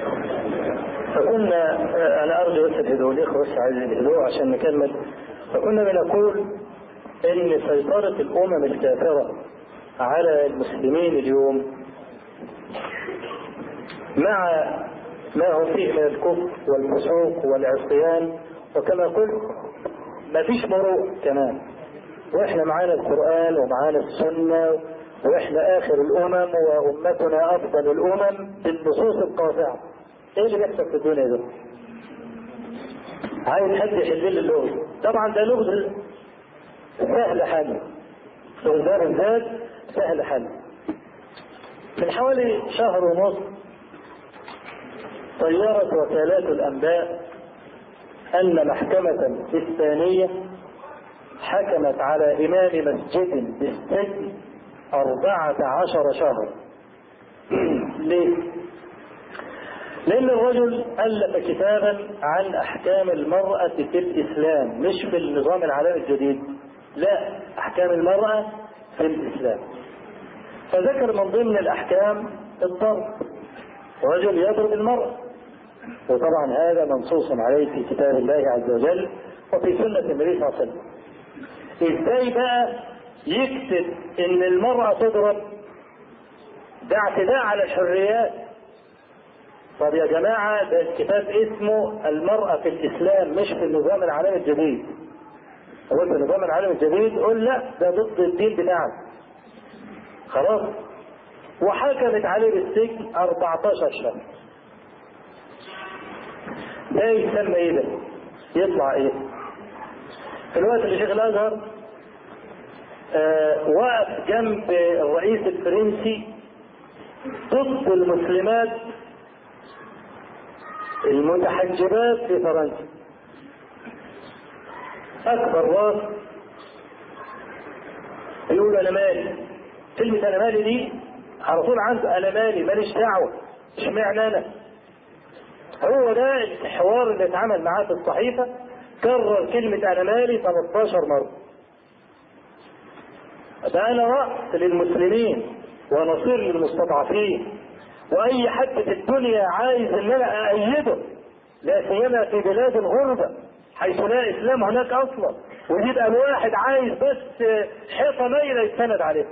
فكنا أنا أرجو بس الهدوء، الإخوة بس عايز الهدوء عشان نكمل. فكنا بنقول إن سيطرة الأمم الكافرة على المسلمين اليوم مع ما هو فيه من الكفر والفسوق والعصيان، وكما قلت ما فيش مروء كمان، واحنا معانا القرآن ومعانا السنة، واحنا آخر الأمم وأمتنا أفضل الأمم بالنصوص القاطعة. ايه اللي بيحصل في الدنيا ده؟ عايز حد يحل لي اللغز. طبعا ده لغز سهل حل، لغز بالذات سهل حل. من حوالي شهر ونصف طيرت وكالات الأنباء أن محكمة إسبانية حكمت على إمام مسجد بالسجن 14 شهر. ليه؟ لأن الرجل ألف كتابا عن أحكام المرأة في الإسلام، مش في النظام العالمي الجديد، لا، أحكام المرأة في الإسلام. فذكر من ضمن الأحكام الضرب، رجل يضرب المرأة، وطبعا هذا منصوص عليه في كتاب الله عز وجل وفي سنة النبي صلى الله عليه وسلم. ازاي بقى يكتب ان المرأة تضرب؟ ده اعتداء على الحريات. طب يا جماعة ده الكتاب اسمه المرأة في الإسلام مش في النظام العالمي الجديد. هو في النظام العالمي الجديد يقول لا ده ضد الدين بتاعنا. خلاص، وحكمت عليه بالسجن 14 شهر. ده يسمى ايه ده؟ يطلع ايه؟ في الوقت اللي شيخ الازهر وقف جنب الرئيس الفرنسي ضد المسلمات المتحجبات في فرنسا، اكبر راس يقول انا مالي. كلمة انا مالي دي على طول عنده، انا مالي ماليش دعوة، اشمعنى انا؟ هو ده الحوار اللي اتعمل معاه في الصحيفة، كرر كلمة انا مالي 13 مرة. ده انا رأس للمسلمين ونصير للمستضعفين، واي حد في الدنيا عايز ان انا اأيده، لا سيما في بلاد الغربة حيث لا اسلام هناك اصلا، ويبقى الواحد عايز بس حيطة مايلة يتسند عليها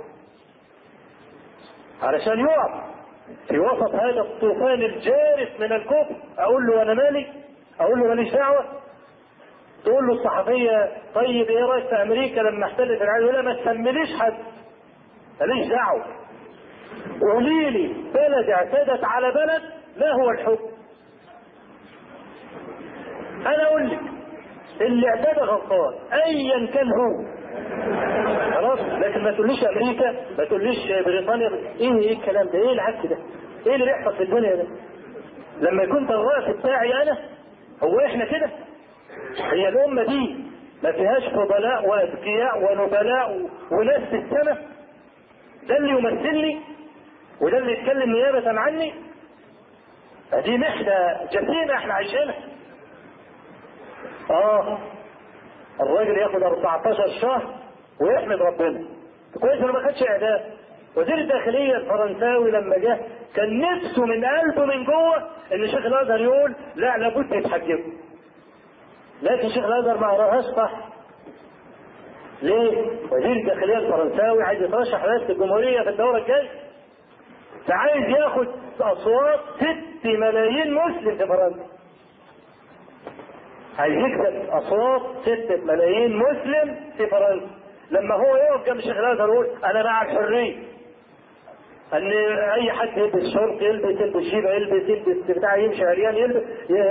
علشان يقع في وسط هذا الطوفان الجارف من الكفر. اقول له انا مالي؟ اقول له ماليش دعوة؟ تقول له الصحفية طيب ايه رايك في امريكا لما احتلت العالم؟ لا ما تسميليش حد، ماليش دعوة. قولي لي بلد اعتدت على بلد ما هو الحكم؟ انا اقول لك اللي اعتدى غلطان ايا كان هو، خلاص. لكن ما تقوليش امريكا، ما تقوليش بريطانيا. ايه الكلام ده؟ ايه العك ده؟ ايه اللي بيحصل في الدنيا ده؟ لما يكون الرأس بتاعي انا، هو احنا كده؟ هي الامه دي ما فيهاش فضلاء واذكياء ونبلاء وناس في السماء؟ ده اللي يمثلني وده اللي يتكلم نيابة عني؟ دي محنة جسيمة احنا عايشينها. الراجل ياخد 14 شهر ويحمد ربنا كويس انه ما خدش اعدام. وزير الداخلية الفرنساوي لما جه كان نفسه من قلبه من جوه ان شيخ الازهر يقول لا لابد يتحجبوا، لكن شيخ الازهر ما قراهاش صح. ليه؟ وزير الداخلية الفرنساوي عايز يترشح رئاسة الجمهورية في الدورة الجاية، ده عايز ياخد اصوات 6 ملايين مسلم في فرنسا، عايز يكسب اصوات 6 ملايين مسلم في فرنسا. لما هو يقف جنب الشيخ الازهر يقول انا مع الحريه، ان اي حد يلبس شورت يلبس شيبه يلبس بتاع، يمشي عريان يلبس،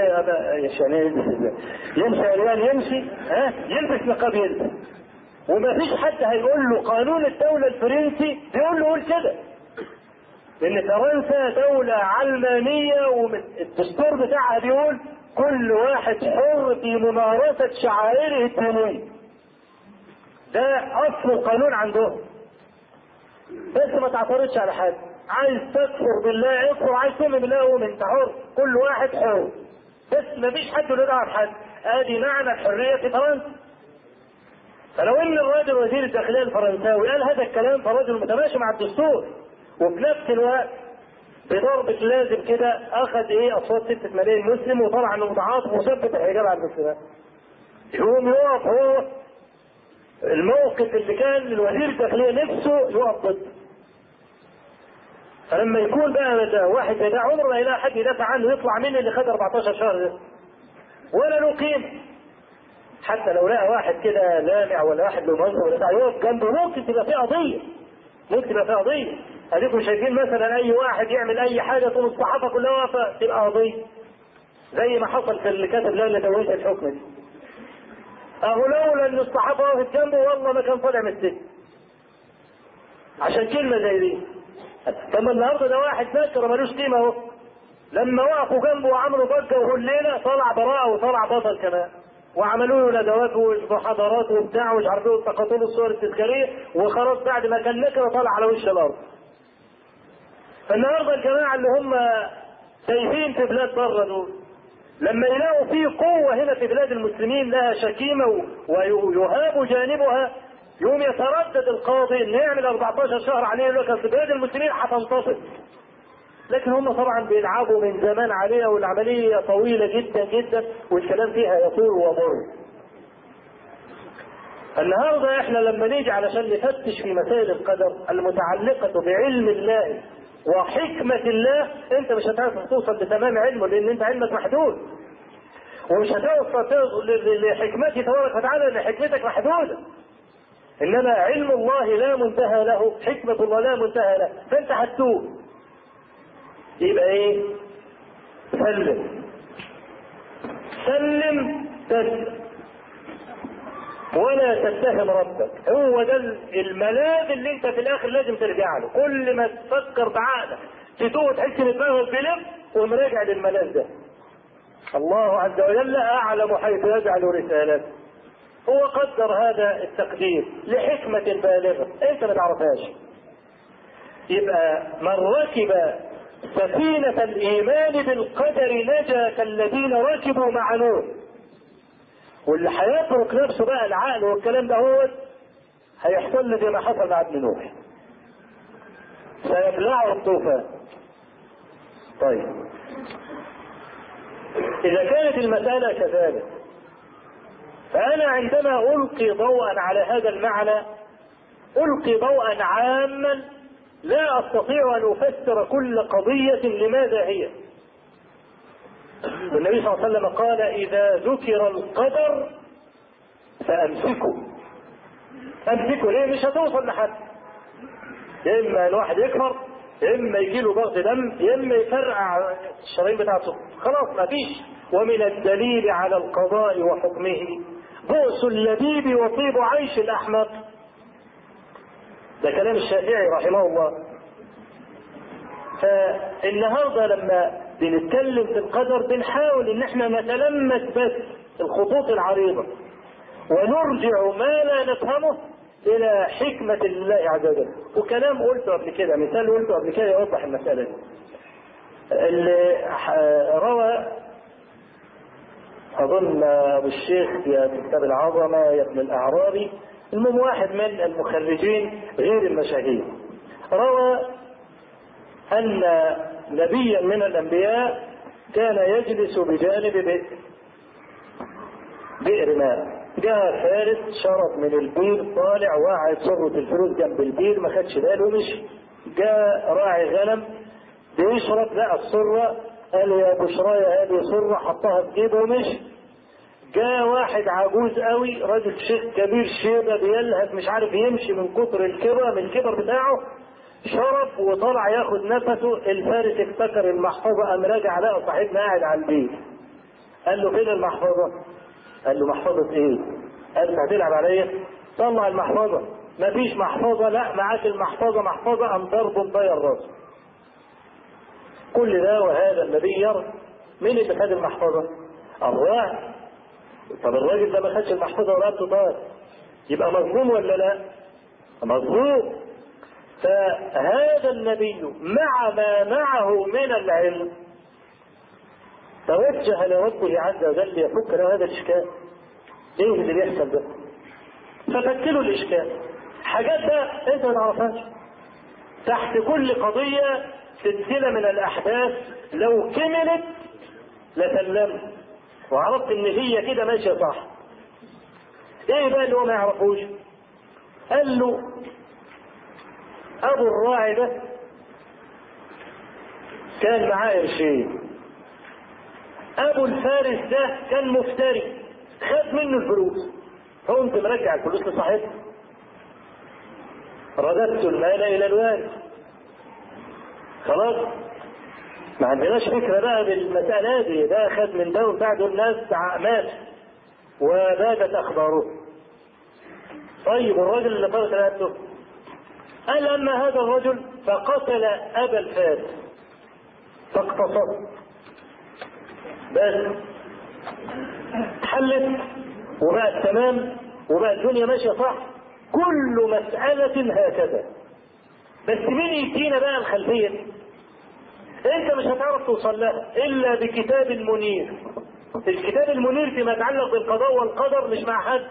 يمشي عريان يمشي، يلبس نقاب يلبس، وما فيش حد هيقول له قانون الدوله الفرنسي بيقول له قول كده، لان فرنسا دوله علمانيه والدستور بتاعها بيقول كل واحد حر في ممارسه شعائره الدينيه. ده اصل القانون عندهم. بس ما تعترضش على حد، عايز تكفر بالله اكفر، عايز تؤمن بالله اؤمن، انت حر، كل واحد حر، بس ما فيش حد له دعوه بحد. ادي معنى الحريه في فرنسا. فلو ان الراجل وزير الداخليه الفرنساوي قال هذا الكلام، فالراجل متماشي مع الدستور، وفي نفس الوقت بضربة لازم كده أخذ أصوات 6 ملايين مسلم وطلع إنه متعاطف وثبت الحجاب على المسلمات. يقوم يقف هو الموقف اللي كان الوزير الداخلية نفسه يقف ضده. فلما يكون بقى ده واحد زي ده عمره ما يلاقي حد يدافع عنه، يطلع منه اللي خد 14 شهر ده ولا له قيمة. حتى لو لقى واحد كده لامع ولا واحد له منصب ولا يقف جنبه ممكن تبقى فيه قضية، ممكن تبقى فيه قضية. اديكم شايفين مثلا اي واحد يعمل اي حاجة تقوم الصحافة كلها واقفة تبقى قضية، زي ما حصل في اللي كتب لنا توريث الحكم دي. اهو لولا ان الصحافة وقفت جنبه والله ما كان طالع من السجن عشان كلمة زي دي. ثم النهارده ده واحد نكر ملوش قيمة اهو، لما وقفوا جنبه وعملوا ضجة وهليلة طلع براءة وطلع بطل كمان، وعملوا له ندوات ومحاضرات وبتاع ومش عارف ايه والتقاطوا له الصور التذكاريه وخلاص بعد ما كان نكره طلع على وش الارض. فالنهارده الجماعه اللي هم تايهين في بلاد بره دول لما يلاقوا في قوه هنا في بلاد المسلمين لها شكيمه ويهاب جانبها يوم يتردد القاضي انه يعمل 14 شهر عليه يقول لك في بلاد المسلمين هتنتصر. لكن هم طبعا بيلعبوا من زمان عليها والعمليه طويله جدا جدا والكلام فيها يطول ومر. النهارده احنا لما نيجي علشان نفتش في مسائل القدر المتعلقه بعلم الله وحكمه الله، انت مش هتعرف توصل لتمام علمه لان انت علمك محدود، ومش هتوصل لحكمته تبارك وتعالى لان حكمتك محدوده. انما علم الله لا منتهى له، حكمه الله لا منتهى له، فانت هتتوه. يبقى سلم سلم تسلم ولا تتهم ربك. هو ده الملاذ اللي انت في الاخر لازم ترجع له. كل ما تفكر بعقلك تتوه تحس ان دماغك بلف ومراجع للملاذ ده. الله عز وجل اعلم حيث يجعل رسالته، هو قدر هذا التقدير لحكمة بالغة انت ما تعرفهاش. يبقى من ركب سفينة الإيمان بالقدر نجا كالذين ركبوا مع نوح. واللي هيترك نفسه بقى العقل والكلام ده هو هيحصل له زي ما حصل مع ابن نوح، سيبلعه الطوفان. طيب إذا كانت المسألة كذلك فأنا عندما ألقي ضوءا على هذا المعنى ألقي ضوءا عاما لا أستطيع أن أفسر كل قضية لماذا هي. والنبي صلى الله عليه وسلم قال إذا ذكر القدر فأمسكوا. أمسكوا ليه؟ مش هتوصل لحد، إما الواحد يكفر، إما يجيله ضغط دم، إما يفرقع الشرايين بتاعته، خلاص ما فيش. ومن الدليل على القضاء وحكمه بؤس اللبيب وطيب عيش الأحمق. ده كلام الشافعي رحمه الله. فالنهارده لما بنتكلم في القدر بنحاول ان احنا نتلمس بس الخطوط العريضة ونرجع ما لا نفهمه الى حكمة الله عز وجل. وكلام قلته قبل كده، مثال قلته قبل كده يوضح المسألة دي. اللي روى اظن ابو الشيخ في كتاب العظمة يا ابن الاعرابي، المهم واحد من المخرجين غير المشاهير روى ان نبيا من الانبياء كان يجلس بجانب بئر ماء. جاء فارس شرب من البير طالع وقعد صرة الفلوس جنب البير ما خدش باله ومشي. جاء راعي غنم بيشرب لقى الصرة قال يا بشرايا هذه صرة، حطها في جيبه ومشي. جاء واحد عجوز قوي راجل شيخ كبير شيبة بيلهث مش عارف يمشي من كتر الكبر من الكبر بتاعه، شرب وطلع ياخد نفسه. الفارس افتكر المحفظة قام راجع لقى صاحبنا قاعد على البيت. قال له فين المحفظة؟ قال له محفظة ايه؟ قال له هتلعب عليا؟ طلع المحفظة. مفيش محفظة. لا معاك المحفظة. محفظة. قام ضربه مضيع راسه. كل ده وهذا النبي يرى. مين اللي خد المحفظة؟ الراعي. طب الراجل ده ما خدش المحفظة ولا طار يبقى مظلوم ولا لا؟ مظلوم. فهذا النبي مع ما معه من العلم توجه لربه عز وجل يفك له هذا الاشكال. ايه اللي بيحصل ده؟ ففك له الاشكال. حاجات ده انت ما تعرفهاش. تحت كل قضية سلسلة من الأحداث لو كملت لسلمت وعرفت إن هي كده ماشية صح. إيه بقى اللي هو ما يعرفوش؟ قال له أبو الراعي ده كان معاه قرشين، أبو الفارس ده كان مفتري خد منه الفلوس، فقمت مرجع الفلوس لصاحبه، رددت المال إلى الوارث. خلاص ما عندناش فكرة بقى بالمسألة دي، ده خد من ده وبتاع، دول ناس مات وبادت أخباره. طيب الرجل اللي قتل رقبته قال أما هذا الرجل فقتل أبا الفارس فاقتصد، بس حلت وبقت تمام وبقت الدنيا ماشية صح. كل مسألة هكذا، بس مين يدينا بقى الخلفية؟ انت مش هتعرف توصل لها الا بكتاب المنير. الكتاب المنير فيما يتعلق بالقضاء والقدر مش مع حد.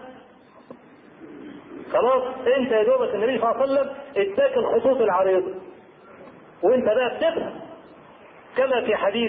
خلاص انت يا دوبك النبي صلى الله عليه وسلم اداك الخطوط العريضة وانت بقى بتفهم، كما في حديث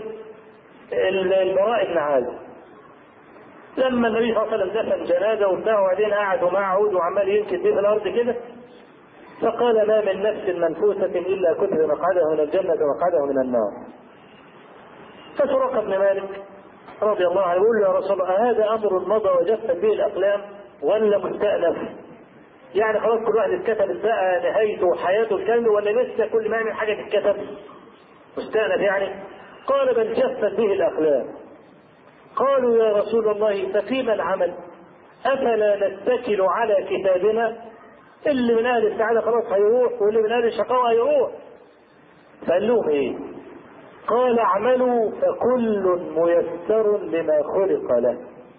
البراء بن عازب لما النبي صلى الله عليه وسلم دفن جنازه وبتاع وبعدين قعد ومعه عود وعمال ينكد بيه في الارض كده، فقال ما من نفس منفوسة الا كتب مقعده من الجنة ومقعده من النار. فسراقة بن مالك رضي الله عنه يقول له يا رسول الله هذا امر مضى وجفت به الاقلام ولا مستأنف؟ يعني خلاص كل واحد اتكتب بقى نهايته وحياته الكامله ولا لسه كل ما يعمل حاجه تتكتب مستأنف يعني؟ قال بل جفت به الاقلام. قالوا يا رسول الله ففيما العمل؟ افلا نتكل على كتابنا؟ اللي من اهل السعاده خلاص هيروح واللي من اهل الشقاوه هيروح. فقال لهم ايه؟ قال اعملوا فكل ميسر لما خلق له.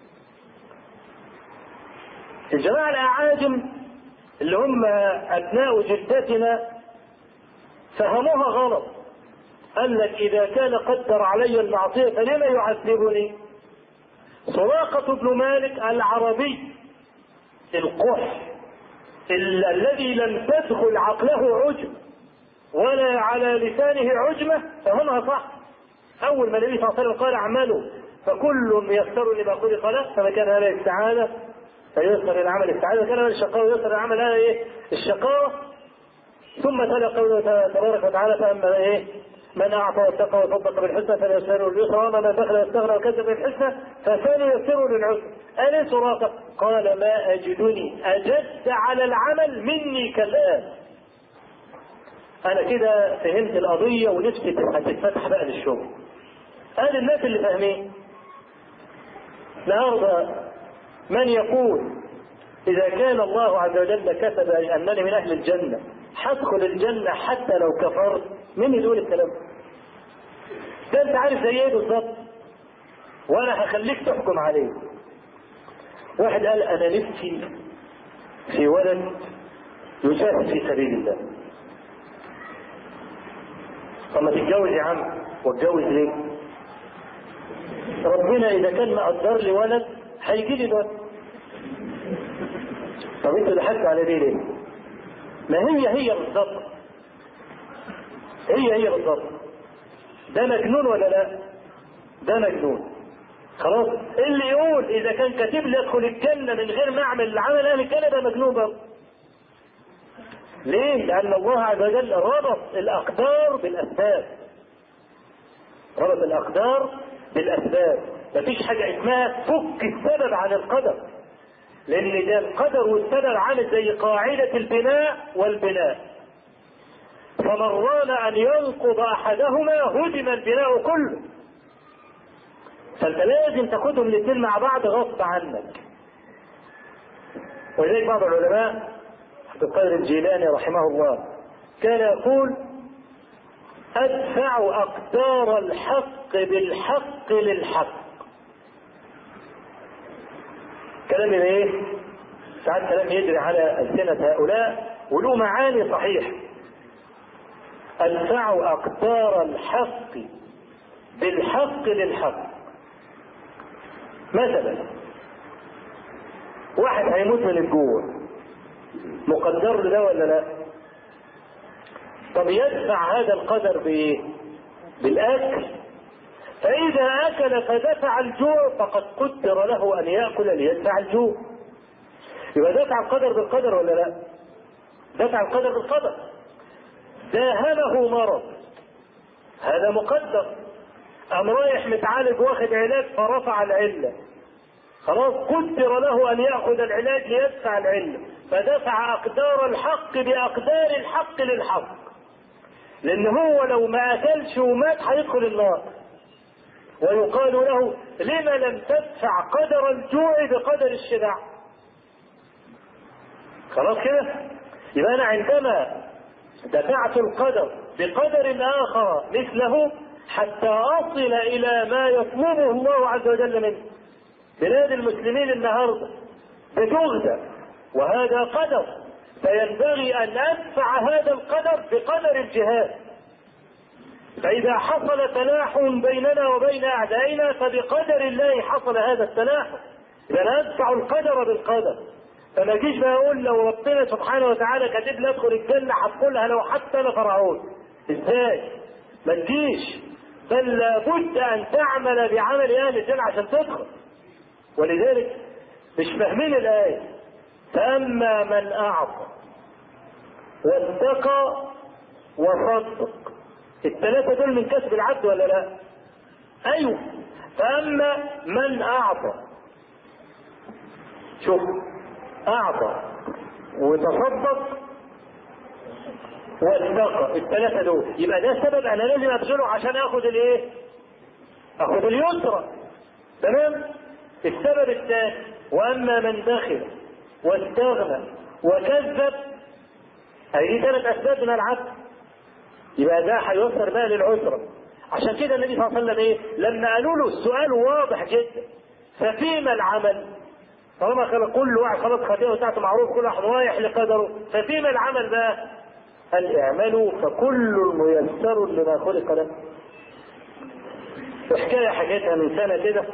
الجماعه الاعاجم اللي هم ابناء جدتنا فهموها غلط. قال لك اذا كان قدر علي المعصيه فلما يعذبني؟ سراقة بن مالك العربي القح الذي لم تدخل عقله عجم ولا على لسانه عجمة فهمها صح. أول ما النبي صلى الله عليه وسلم قال اعملوا فكل ميسر لما خلق له، فما كان هذا السعادة فيسر العمل السعادة، كان هذا الشقاوة يسر العمل هذا الشقاوة. ثم تلا قوله تبارك وتعالى فأما من أعطى واتقى وصدق بالحسنى فليسره لليسرى وما بخل واستغنى وكذب بالحسنى فسنيسره للعسرى. أليس سراقة؟ قال ما أجدني أجدت على العمل مني كالآن. أنا كده فهمت القضية ونفسي هتتفتح بقى للشغل. هذه الناس اللي فاهمين. النهارده من يقول إذا كان الله عز وجل كتب أنني من أهل الجنة هدخل الجنة حتى لو كفرت؟ مين يقول الكلام ده؟ انت عارف زي ايه بالظبط، وانا هخليك تحكم عليه. واحد قال انا نفسي في ولد يجاهد في سبيل الله. طب ما تتجوز يا عم. واتجوز ليه؟ ربنا اذا كان مقدر لي ولد هيجي لي ولد. طب انتوا ضحكتوا على دي ليه؟ ما هي بالظبط، هي بالظبط. ده مجنون ولا لا؟ ده مجنون. خلاص اللي يقول اذا كان كاتب لي ادخل الجنه من غير ما اعمل العمل اهل الجنه ده مجنون برضه. ليه؟ لان الله عز وجل ربط الاقدار بالاسباب. ربط الاقدار بالاسباب. مفيش حاجه اسمها فك السبب عن القدر، لان ده القدر والسبب عامل زي قاعده البناء والبناء، فمن رام ان ينقض احدهما هدم البناء كله. فانت لازم تاخدهم الاثنين مع بعض غصب عنك. ولذلك بعض العلماء عبد القادر الجيلاني رحمه الله كان يقول ادفع اقدار الحق بالحق للحق. كلام ايه؟ ساعات كلام يجري على ألسنة هؤلاء وله معاني صحيح. ادفع اقدار الحق بالحق للحق. مثلا واحد هيموت من الجوع، مقدر له ده ولا لا؟ طب يدفع هذا القدر بايه؟ بالاكل. فاذا اكل فدفع الجوع فقد قدر له ان ياكل ليدفع الجوع. يبقى دفع القدر بالقدر ولا لا؟ دفع القدر بالقدر. داهمه مرض، هذا مقدر. قام رايح متعالج واخد علاج فرفع العله، خلاص قدر له ان ياخذ العلاج ليدفع العله، فدفع اقدار الحق باقدار الحق للحق. لان هو لو ما اكلش ومات هيدخل النار، ويقال له لما لم تدفع قدر الجوع بقدر الشبع؟ خلاص كده. يبقى انا عندما دفعت القدر بقدر اخر مثله حتى اصل الى ما يطلبه الله عز وجل منه. بلاد المسلمين النهارده بتغزى وهذا قدر، فينبغي ان ادفع هذا القدر بقدر الجهاد. فاذا حصل تلاحم بيننا وبين اعدائنا فبقدر الله حصل هذا التلاحم، اذا ادفع القدر بالقدر. فما جيش بقى اقول لو ربنا سبحانه وتعالى كاتب لي ادخل الجنه هدخلها لو حتى انا فرعون. ازاي؟ ما تجيش، بل لابد ان تعمل بعمل اهل الجنه عشان تدخل. ولذلك مش فاهمين الايه. فاما من اعطى واتقى وصدق، الثلاثه دول من كسب العبد ولا لا؟ ايوه. فاما من اعطى، شوف، اعطى وتصدق واتقى، الثلاثه دول يبقى ده سبب انا لازم ابذله عشان اخذ الايه؟ اخذ اليسرى. تمام. السبب الثاني واما من بخل واستغنى وكذب، هذه ثلاث اسباب من العبد، يبقى ده هيوصل بقى للعسرى. عشان كده النبي صلى الله عليه وسلم ايه؟ لما قالوا له السؤال واضح جدا، ففيما العمل؟ طالما كل واحد خلاص خطيئه بتاعته معروف، كل واحد رايح لقدره، ففيما العمل بقى؟ قال اعملوا فكل ميسر لما خلق له. حكايه حكيتها من سنه كده،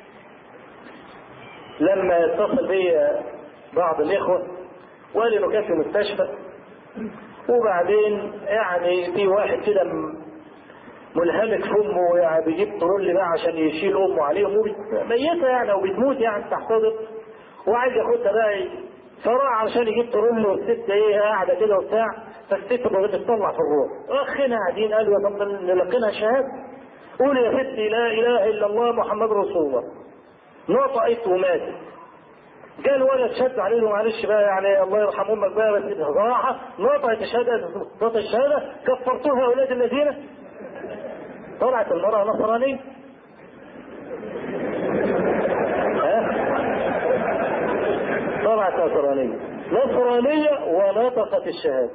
لما اتصل بي بعض الاخوه وقال انه كان في مستشفى، وبعدين يعني في واحد كده ملهمك في امه، يعني بيجيب ترول بقى عشان يشيل امه عليهم، ميته يعني او بتموت يعني تحتضر، وعايز ياخدها بقى فراح عشان يجيب ترول، والست ايه قاعده كده وبتاع، فالست بتطلع في الروح. اخنا قاعدين قالوا يا طب نلقنها شهاده، قولي يا ستي لا اله الا الله محمد رسول الله. نطقت وماتت. جاء الولد شد عليه معلش بقى يعني الله يرحم امك بقى، بس بصراحه نطقت الشهاده كفرتوها يا اولاد الذين. طلعت المراه نصرانيه. طلعت نصرانيه ونطقت الشهاده.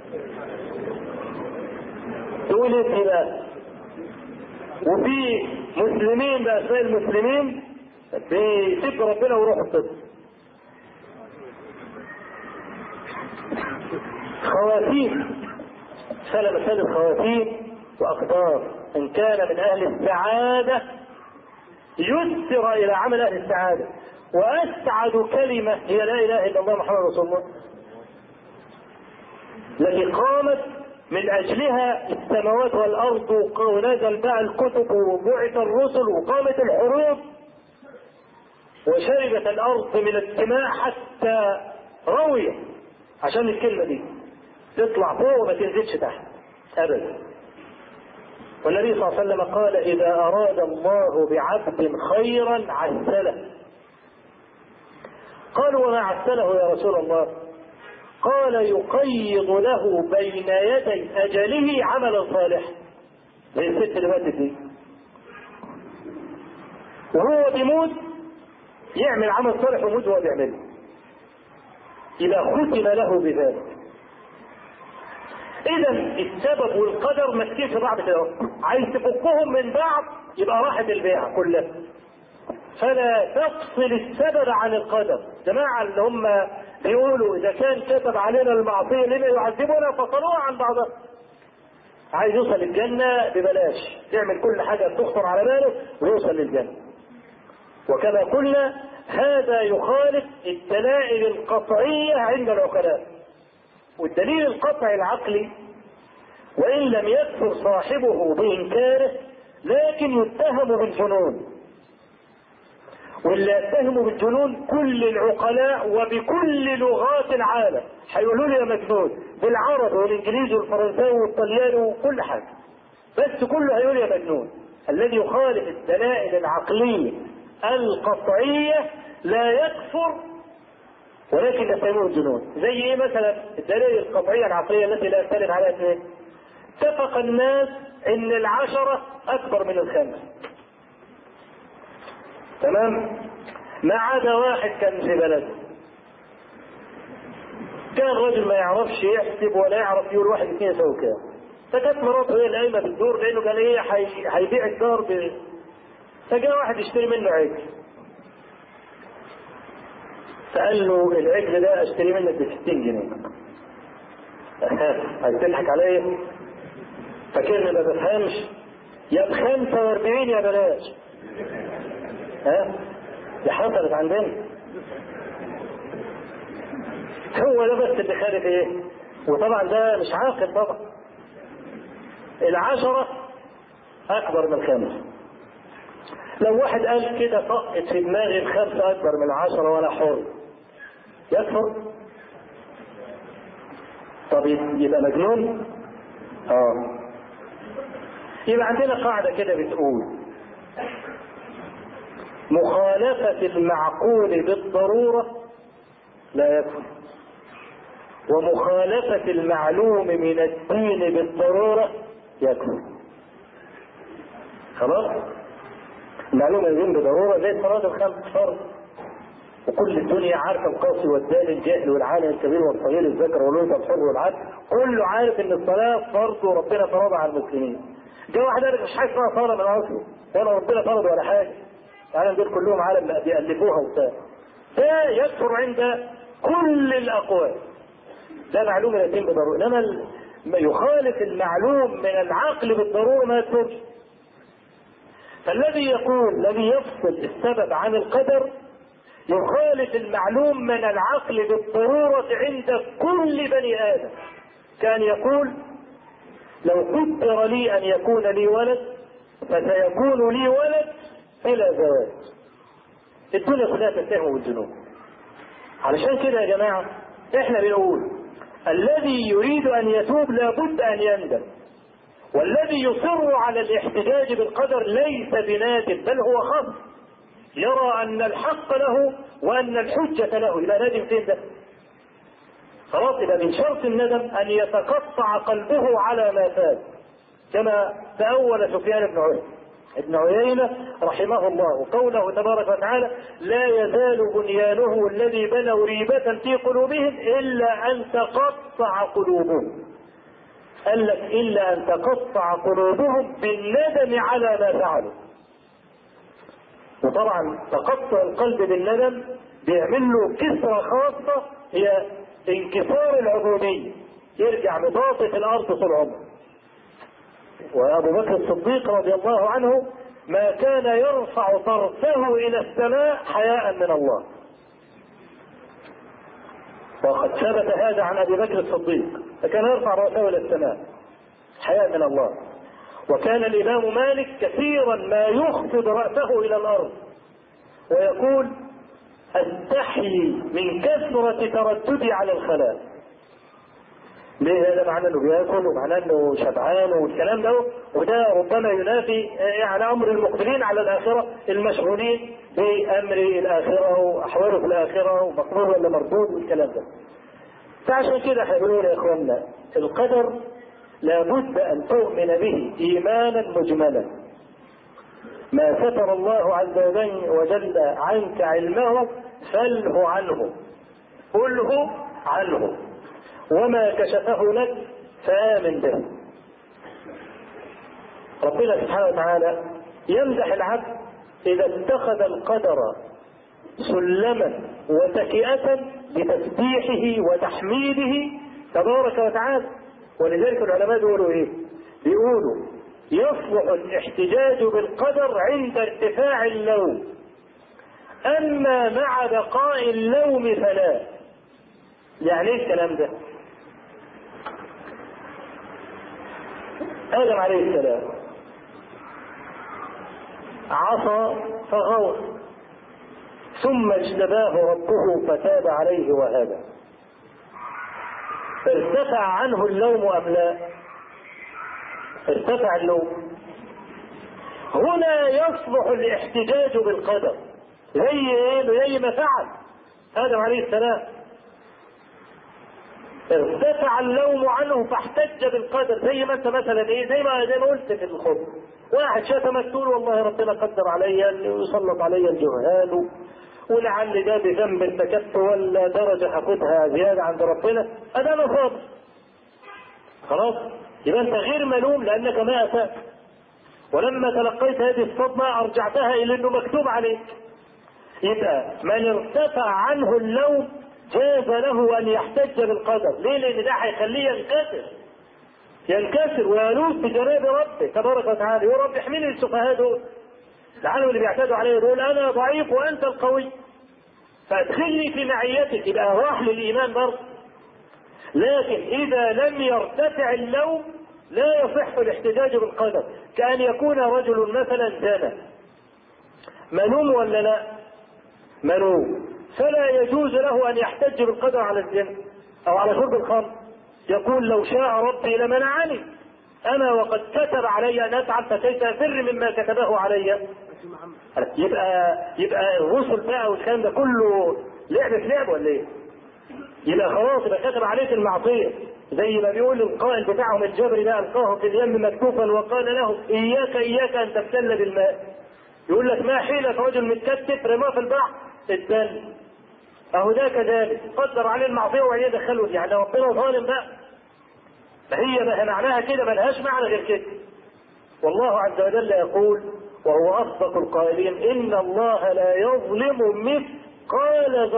تقول ايه بقى؟ وفي مسلمين باسماء المسلمين بيسب ربنا ويروحوا الطب. خواتيم، مسألة خواتيم وأقدار. إن كان من أهل السعادة يسر إلى عمل أهل السعادة، وأسعد كلمة هي لا إله إلا الله محمد رسول الله، التي قامت من أجلها السماوات والأرض، ونزل بقى الكتب وبعث الرسل وقامت الحروب، وشربت الأرض من الدماء حتى روية عشان الكلمة دي تطلع فوق وما تنزلش تحت أبدا. والنبي صلى الله عليه وسلم قال إذا أراد الله بعبد خيرا عسله. قالوا وما عسله يا رسول الله؟ قال يقيض له بين يدي أجله عملا صالحا، زي الست اللي ماتت دي وهو بيموت يعمل عمل صالح ويموت وهو بيعمله، إذا ختم له بذلك. إذا السبب والقدر ماسكين في بعض كده، عايز تفكهم من بعض يبقى راحت البيعة كلها. فلا تفصل السبب عن القدر. جماعة اللي هم بيقولوا إذا كان كتب علينا المعصية لما يعذبنا فصلوها عن بعضها. عايز يوصل للجنة ببلاش، يعمل كل حاجة تخطر على باله ويوصل للجنة. وكما قلنا هذا يخالف الدلائل القطعية عند العقلاء. والدليل القطعي العقلي وإن لم يكفر صاحبه بإنكاره لكن يتهم بالجنون. واللي يتهم بالجنون كل العقلاء وبكل لغات العالم هيقولوا لي يا مجنون، بالعربي والانجليزي والفرنساوي والطلياني وكل حاجه، بس كله هيقول يا مجنون. الذي يخالف الدلائل العقليه القطعيه لا يكفر ولكن يتهمه الجنون. زي ايه مثلا الدلائل القطعيه العقليه التي لا يختلف عليها اثنين؟ اتفق الناس ان 10 اكبر من 5، تمام؟ ما عدا واحد كان في بلده، كان رجل ما يعرفش يحسب ولا يعرف يقول 1 2 يساوي كام، فجت مراته هي اللي قايمه بالدور لانه قال ايه هيبيع الدار فجاء واحد يشتري منه عجل، فقال له العجل ده اشتري منك ب 60 جنيه. هتضحك عليا؟ فاكرني ما بفهمش؟ يا ب 45 يا بلاش. دي حصلت عندنا. هو ده بس اللي خالف ايه؟ وطبعا ده مش عاقل طبعا. 10 اكبر من 5. لو واحد قال كده طقت في دماغي 5 اكبر من 10 وانا حر، يكفر؟ طب يبقى مجنون؟ يبقى عندنا قاعدة كده بتقول مخالفة المعقول بالضرورة لا يكفر، ومخالفة المعلوم من الدين بالضرورة يكفر. خلاص؟ المعلوم من الدين بالضرورة زي الصلاة ال5 فرض، وكل الدنيا عارفة القاسي والدال الجاهل والعالم الكبير والصغير الذكر والأنثى الحر والعبد، كله عارف ان الصلاة فرض وربنا فرضها على المسلمين. جه واحد قال لك مش حاجة اسمها صلاة من أصله، ولا ربنا فرض ولا حاجة. العالم دول كلهم عالم بيألفوها وبتاع. ده يكفر عند كل الأقوال. ده معلوم من الدين بالضرورة، إنما ما يخالف المعلوم من العقل بالضرورة ما يكفرش. فالذي يقول الذي يفصل السبب عن القدر يخالف المعلوم من العقل بالضرورة عند كل بني آدم. كان يقول لو قدر لي أن يكون لي ولد فسيكون لي ولد بلا زواج. الدنيا كلها تتهم بالجنون. علشان كده يا جماعة احنا بنقول الذي يريد أن يتوب لابد أن يندم، والذي يصر على الاحتجاج بالقدر ليس بنادم بل هو خصم، يرى أن الحق له وأن الحجة له. يبقى نادم فين ده؟ خلاص. يبقى من شرط الندم أن يتقطع قلبه على ما فات، كما تأول سفيان ابن عيينة رحمه الله قوله تبارك وتعالى لا يزال بنيانه الذي بنوا ريبة في قلوبهم إلا أن تقطع قلوبهم. قال لك إلا أن تقطع قلوبهم بالندم على ما فعلوا. وطبعا تقطع القلب بالندم بيعمل له كسرة خاصة هي انكسار العبودية، يرجع مضاطي في الأرض طول عمره. وأبو بكر الصديق رضي الله عنه ما كان يرفع طرفه إلى السماء حياء من الله، وقد ثبت هذا عن أبي بكر الصديق، فكان يرفع رأسه إلى السماء حياء من الله. وكان الإمام مالك كثيرا ما يخفض رأسه إلى الأرض ويقول أستحيي من كثرة ترددي على الخلاء. ليه؟ هذا معناه انه بياكل ومعناه انه شبعان والكلام ده، وده ربما ينافي يعني امر المقبلين على الاخره المشغولين بامر الاخره واحواله في الاخره ومقبول ولا مردود والكلام ده. فعشان كده احنا بنقول يا اخواننا القدر لابد ان تؤمن به ايمانا مجملا. ما ستر الله عز وجل عنك علمه فله عنه، قله عنه، وما كشفه لك فآمن به. ربنا سبحانه وتعالى يمدح العبد إذا اتخذ القدر سلما وتكئة بتسبيحه وتحميده تبارك وتعالى. ولذلك العلماء بيقولوا ايه؟ بيقولوا يصلح الاحتجاج بالقدر عند ارتفاع اللوم، أما مع بقاء اللوم فلا. يعني ايه الكلام ده؟ آدم عليه السلام عصى فغوى، ثم اجتباه ربه فتاب عليه وهدى. ارتفع عنه اللوم أم لا؟ ارتفع اللوم. هنا يصلح الاحتجاج بالقدر، زي ما فعل آدم عليه السلام. ارتفع اللوم عنه فاحتج بالقدر، زي ما انت مثلا زي ما قلت في الخطبه، واحد شتمك تقول والله ربنا قدر عليا ان يسلط عليا الجهال، ولعل ده بذنب ارتكبته ولا درجه هاخدها زياده عند ربنا، انا صابر. خلاص، يبقى انت غير ملوم لانك ما اسأت. ولما تلقيت هذه الصدمه ارجعتها الى انه مكتوب عليك. يبقى من ارتفع عنه اللوم جاز له ان يحتج بالقدر. ليه؟ لان ده هيخليه ينكسر ويلوذ بجناب ربه تبارك وتعالى. يا رب احملني السفهاء دول، لعلهم اللي بيعتادوا علي دول انا ضعيف وانت القوي، فادخلني في معيتك. يبقى راح للايمان برضه. لكن اذا لم يرتفع اللوم لا يصح الاحتجاج بالقدر. كأن يكون رجل مثلا زنى، ملوم ولا لا؟ ملوم، فلا يجوز له ان يحتج بالقدر على الزنا او على شرب الخمر. يقول لو شاء ربي لمنعني، انا وقد كتب علي ان افعل فكيف افر مما كتبه علي. يبقى الرسل بقى والكلام ده كله لعب في لعب ولا ايه؟ يبقى خلاص يبقى كتب عليك المعصيه، زي ما بيقول القائل بتاعهم الجبري ده القاه في اليم مكتوفا وقال له اياك ان تبتل بالماء. يقول لك ما حيلة رجل متكتف رماه في البحر الدل. اهو ده كذلك قدر عليه المعصيه وبعدين يدخله، يعني ربنا ظالم بقى. فهي معناها كده، ملهاش معنى غير كده. والله عز وجل يقول وهو اصدق القائلين ان الله لا يظلم مثقال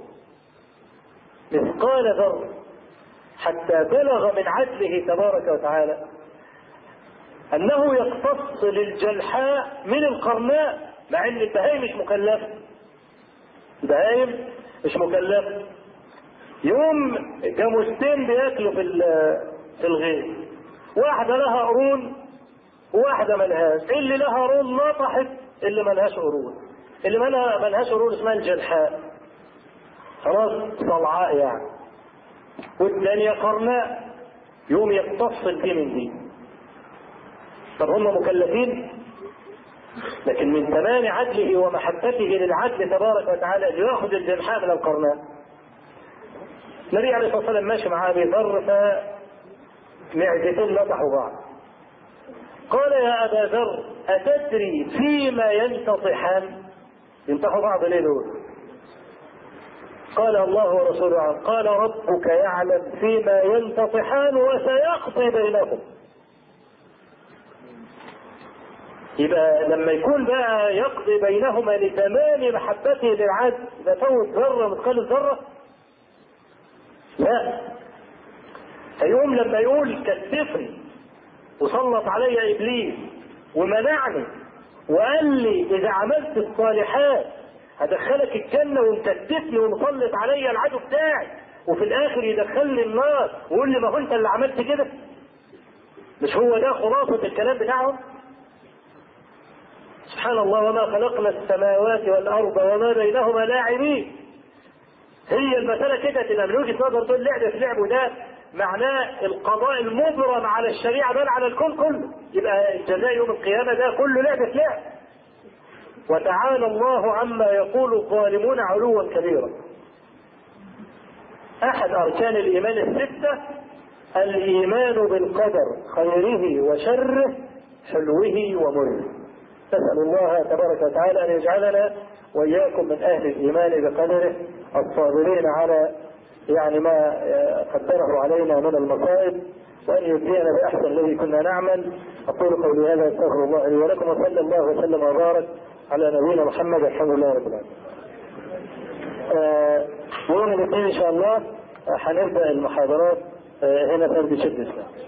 ذره حتى بلغ من عدله تبارك وتعالى انه يقتص للجلحاء من القرناء، مع ان البهائم مش مكلفه. البهائم مش مكلفه. يوم جاموستين بياكلوا في الغيط، واحده لها قرون وواحده ملهاش. اللي لها قرون نطحت اللي ملهاش قرون، اللي ملهاش قرون اسمها الجلحاء، خلاص صلعاء يعني، والثانيه قرناء، يوم يقتص دي من دي. طب هم مكلفين؟ لكن من تمام عدله ومحبته للعدل تبارك وتعالى ليأخذ الجلحاء من القرناء. النبي عليه الصلاة والسلام ماشي مع أبي ذر فمعزتين نطحوا بعض. قال يا أبا ذر أتدري فيما ينتطحان؟ ينتحوا بعض ليه دول؟ قال الله ورسوله عنه. قال ربك يعلم فيما ينتطحان وسيقضي بينهم. يبقى لما يكون بقى يقضي بينهما لتمام محبته للعدل، إذا فوت ذرة مثقال الذرة؟ لا. فيقوم لما يقول كتفني وسلط علي إبليس ومنعني وقال لي إذا عملت الصالحات هدخلك الجنة ومكتفني ومسلط علي العدو بتاعي، وفي الآخر يدخلني النار ويقول لي ما هو أنت اللي عملت كده؟ مش هو ده خلاصة الكلام بتاعهم؟ سبحان الله. وما خلقنا السماوات والأرض وما بينهما لاعبين. هي المسألة كده تبقى من وجهة نظر تقول لعب في لعب، وده معناه القضاء المبرم على الشريعة بل على الكون كله. يبقى الجزاء يوم القيامة ده كله لعب في لعب. وتعالى الله عما يقول الظالمون علوا كبيرا. أحد أركان الإيمان الستة الإيمان بالقدر خيره وشره حلوه ومره. نسأل الله تبارك وتعالى أن يجعلنا وإياكم من أهل الإيمان بقدره الصابرين على يعني ما قدره علينا من المصائب، وأن يجزينا بأحسن الذي كنا نعمل. أقول قولي هذا أستغفر الله لي ولكم، وصلى الله وسلم وبارك على نبينا محمد. الحمد لله رب العالمين. يوم الاثنين إن شاء الله هنبدأ المحاضرات هنا في أرض شد الإسلام.